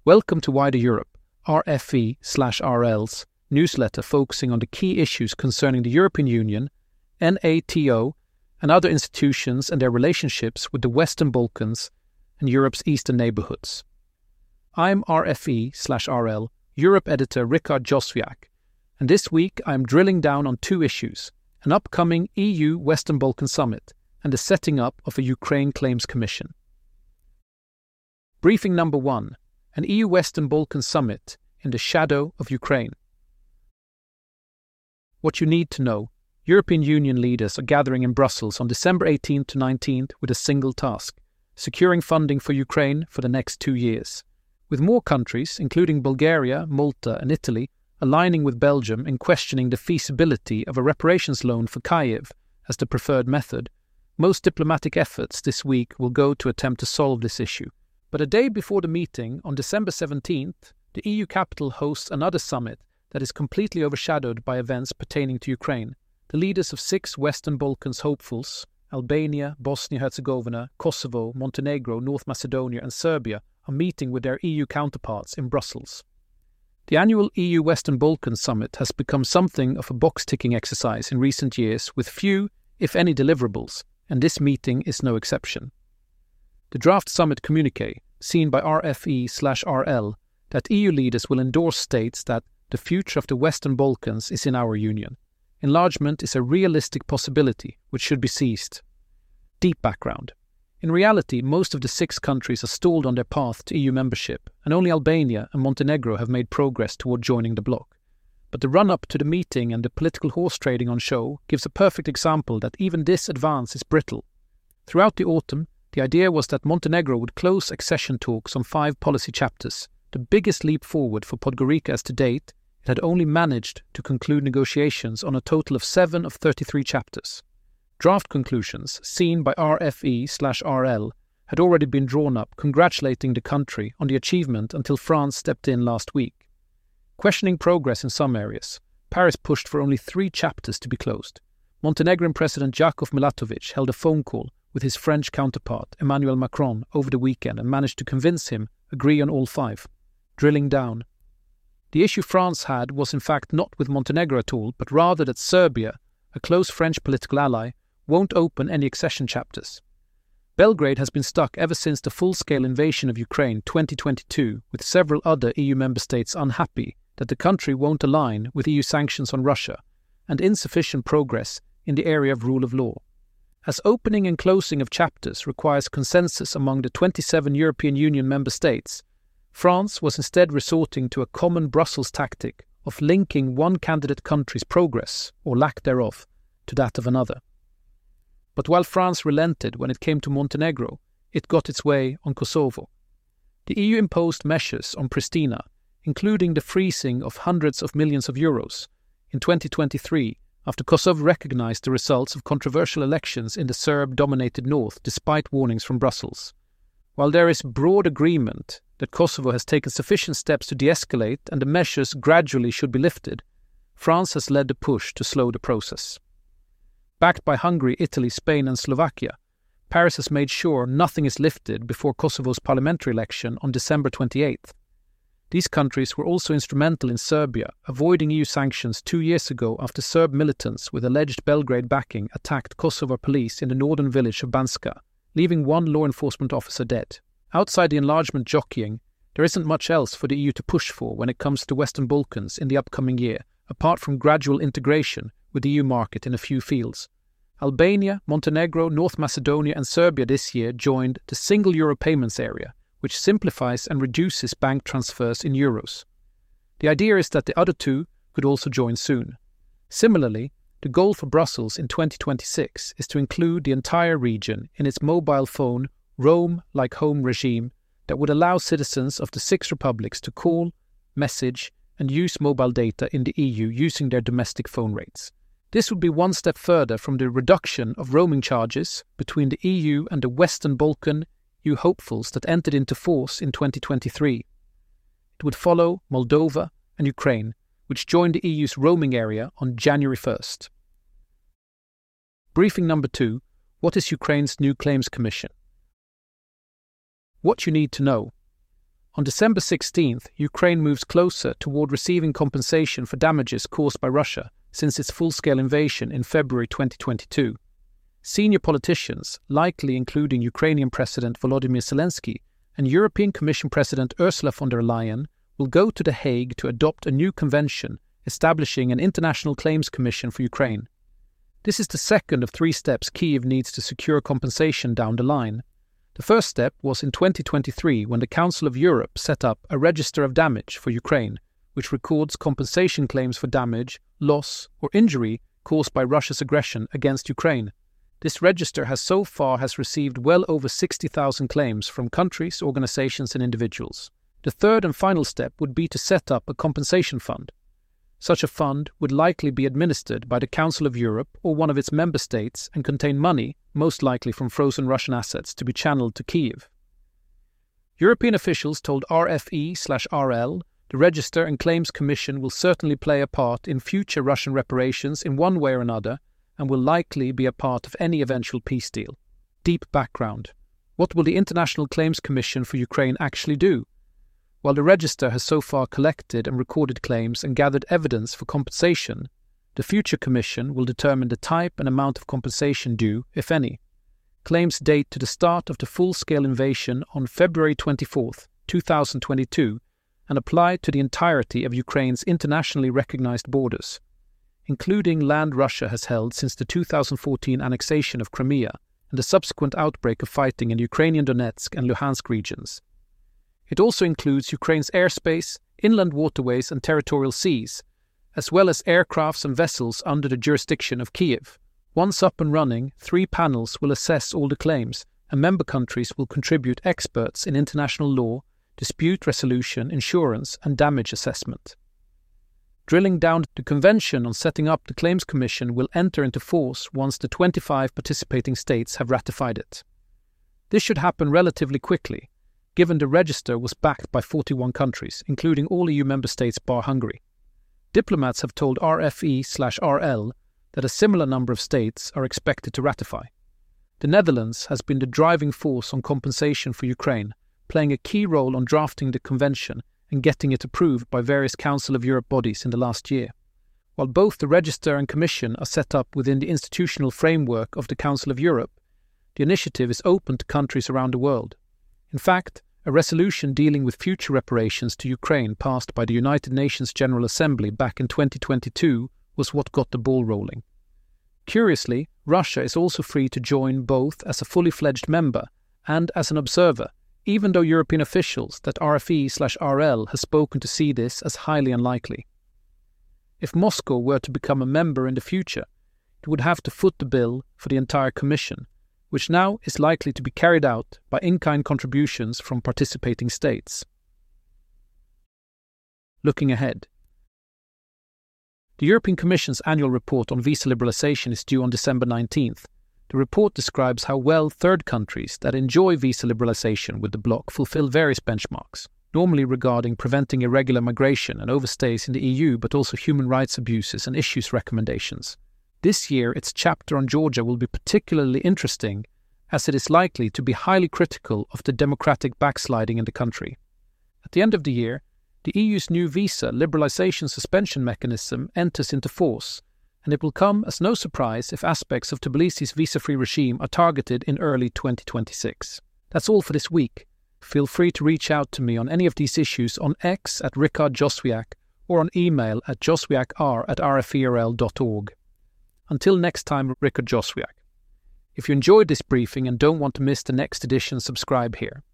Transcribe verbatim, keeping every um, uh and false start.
Welcome to Wider Europe, R F E slash R L's newsletter focusing on the key issues concerning the European Union, NATO, and other institutions and their relationships with the Western Balkans and Europe's eastern neighbourhoods. I'm R F E slash R L Europe editor Richard Joswiak, and this week I'm drilling down on two issues: an upcoming E U Western Balkan Summit and the setting up of a Ukraine Claims Commission. Briefing number one. An E U Western Balkan Summit in the shadow of Ukraine. What you need to know: European Union leaders are gathering in Brussels on December eighteenth to nineteenth with a single task: securing funding for Ukraine for the next two years. With more countries, including Bulgaria, Malta and Italy, aligning with Belgium in questioning the feasibility of a reparations loan for Kyiv as the preferred method, most diplomatic efforts this week will go to attempt to solve this issue. But a day before the meeting, on December seventeenth, the E U capital hosts another summit that is completely overshadowed by events pertaining to Ukraine. The leaders of six Western Balkans hopefuls, Albania, Bosnia-Herzegovina, Kosovo, Montenegro, North Macedonia and Serbia, are meeting with their E U counterparts in Brussels. The annual E U Western Balkans Summit has become something of a box-ticking exercise in recent years with few, if any, deliverables, and this meeting is no exception. The draft summit communiqué, seen by R F E slash R L, that E U leaders will endorse states that the future of the Western Balkans is in our union. Enlargement is a realistic possibility which should be seized. Deep background. In reality, most of the six countries are stalled on their path to E U membership, and only Albania and Montenegro have made progress toward joining the bloc. But the run-up to the meeting and the political horse trading on show gives a perfect example that even this advance is brittle. Throughout the autumn, the idea was that Montenegro would close accession talks on five policy chapters, the biggest leap forward for Podgorica as to date. It had only managed to conclude negotiations on a total of seven of thirty-three chapters. Draft conclusions, seen by R F E slash R L, had already been drawn up congratulating the country on the achievement until France stepped in last week. Questioning progress in some areas, Paris pushed for only three chapters to be closed. Montenegrin President Jakov Milatovic held a phone call with his French counterpart Emmanuel Macron over the weekend and managed to convince him agree on all five. Drilling down. The issue France had was in fact not with Montenegro at all, but rather that Serbia, a close French political ally, won't open any accession chapters. Belgrade has been stuck ever since the full-scale invasion of Ukraine twenty twenty-two, with several other E U member states unhappy that the country won't align with E U sanctions on Russia, and insufficient progress in the area of rule of law. As opening and closing of chapters requires consensus among the twenty-seven European Union member states, France was instead resorting to a common Brussels tactic of linking one candidate country's progress, or lack thereof, to that of another. But while France relented when it came to Montenegro, it got its way on Kosovo. The E U imposed measures on Pristina, including the freezing of hundreds of millions of euros, in twenty twenty-three, after Kosovo recognized the results of controversial elections in the Serb-dominated north despite warnings from Brussels. While there is broad agreement that Kosovo has taken sufficient steps to de-escalate and the measures gradually should be lifted, France has led the push to slow the process. Backed by Hungary, Italy, Spain and Slovakia, Paris has made sure nothing is lifted before Kosovo's parliamentary election on December twenty-eighth. These countries were also instrumental in Serbia avoiding E U sanctions two years ago after Serb militants with alleged Belgrade backing attacked Kosovo police in the northern village of Banska, leaving one law enforcement officer dead. Outside the enlargement jockeying, there isn't much else for the E U to push for when it comes to Western Balkans in the upcoming year, apart from gradual integration with the E U market in a few fields. Albania, Montenegro, North Macedonia and Serbia this year joined the Single Euro Payments Area, which simplifies and reduces bank transfers in euros. The idea is that the other two could also join soon. Similarly, the goal for Brussels in twenty twenty-six is to include the entire region in its mobile phone Roam-like-home regime that would allow citizens of the six republics to call, message and use mobile data in the E U using their domestic phone rates. This would be one step further from the reduction of roaming charges between the E U and the Western Balkan E U hopefuls that entered into force in twenty twenty-three. It would follow Moldova and Ukraine, which joined the E U's roaming area on January first. Briefing number two. What is Ukraine's new Claims Commission? What you need to know. On December sixteenth, Ukraine moves closer toward receiving compensation for damages caused by Russia since its full-scale invasion in February twenty twenty-two. Senior politicians, likely including Ukrainian President Volodymyr Zelensky and European Commission President Ursula von der Leyen, will go to The Hague to adopt a new convention establishing an international claims commission for Ukraine. This is the second of three steps Kyiv needs to secure compensation down the line. The first step was in twenty twenty-three when the Council of Europe set up a register of damage for Ukraine, which records compensation claims for damage, loss, or injury caused by Russia's aggression against Ukraine. This register has so far has received well over sixty thousand claims from countries, organizations, and individuals. The third and final step would be to set up a compensation fund. Such a fund would likely be administered by the Council of Europe or one of its member states and contain money, most likely from frozen Russian assets, to be channeled to Kyiv. European officials told R F E slash R L the Register and Claims Commission will certainly play a part in future Russian reparations in one way or another and will likely be a part of any eventual peace deal. Deep background. What will the International Claims Commission for Ukraine actually do? While the Register has so far collected and recorded claims and gathered evidence for compensation, the future commission will determine the type and amount of compensation due, if any. Claims date to the start of the full-scale invasion on February twenty-fourth, two thousand twenty-two, and apply to the entirety of Ukraine's internationally recognized borders, including land Russia has held since the two thousand fourteen annexation of Crimea and the subsequent outbreak of fighting in Ukrainian Donetsk and Luhansk regions. It also includes Ukraine's airspace, inland waterways and territorial seas, as well as aircrafts and vessels under the jurisdiction of Kyiv. Once up and running, three panels will assess all the claims, and member countries will contribute experts in international law, dispute resolution, insurance, and damage assessment. Drilling down, the Convention on setting up the Claims Commission will enter into force once the twenty-five participating states have ratified it. This should happen relatively quickly, given the register was backed by forty-one countries, including all E U member states bar Hungary. Diplomats have told R F E slash R L that a similar number of states are expected to ratify. The Netherlands has been the driving force on compensation for Ukraine, playing a key role on drafting the convention and getting it approved by various Council of Europe bodies in the last year. While both the Register and Commission are set up within the institutional framework of the Council of Europe, the initiative is open to countries around the world. In fact, a resolution dealing with future reparations to Ukraine passed by the United Nations General Assembly back in twenty twenty-two was what got the ball rolling. Curiously, Russia is also free to join both as a fully fledged member and as an observer, even though European officials that R F E slash R L has spoken to see this as highly unlikely. If Moscow were to become a member in the future, it would have to foot the bill for the entire Commission, which now is likely to be carried out by in-kind contributions from participating states. Looking ahead. The European Commission's annual report on visa liberalisation is due on December nineteenth. The report describes how well third countries that enjoy visa liberalisation with the bloc fulfil various benchmarks, normally regarding preventing irregular migration and overstays in the E U, but also human rights abuses and issues recommendations. This year, its chapter on Georgia will be particularly interesting, as it is likely to be highly critical of the democratic backsliding in the country. At the end of the year, the E U's new visa liberalisation suspension mechanism enters into force, and it will come as no surprise if aspects of Tbilisi's visa-free regime are targeted in early twenty twenty-six. That's all for this week. Feel free to reach out to me on any of these issues on X at Rikard Joswiak or on email at joswiakr at r f e r l dot org. Until next time, Rikard Joswiak. If you enjoyed this briefing and don't want to miss the next edition, subscribe here.